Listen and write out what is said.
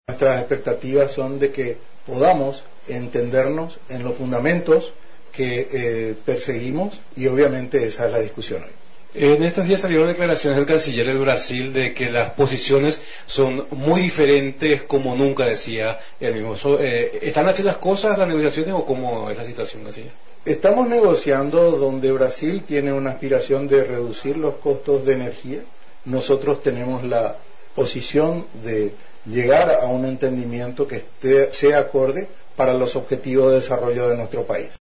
Nuestras expectativas son de que podamos entendernos en los fundamentos que perseguimos y obviamente esa es la discusión hoy. En estos días salieron declaraciones del canciller de Brasil de que las posiciones son muy diferentes como nunca, decía él mismo. ¿Están así las cosas, las negociaciones, o cómo es la situación, canciller? Estamos negociando donde Brasil tiene una aspiración de reducir los costos de energía. Nosotros tenemos la posición de llegar a un entendimiento que sea acorde para los objetivos de desarrollo de nuestro país.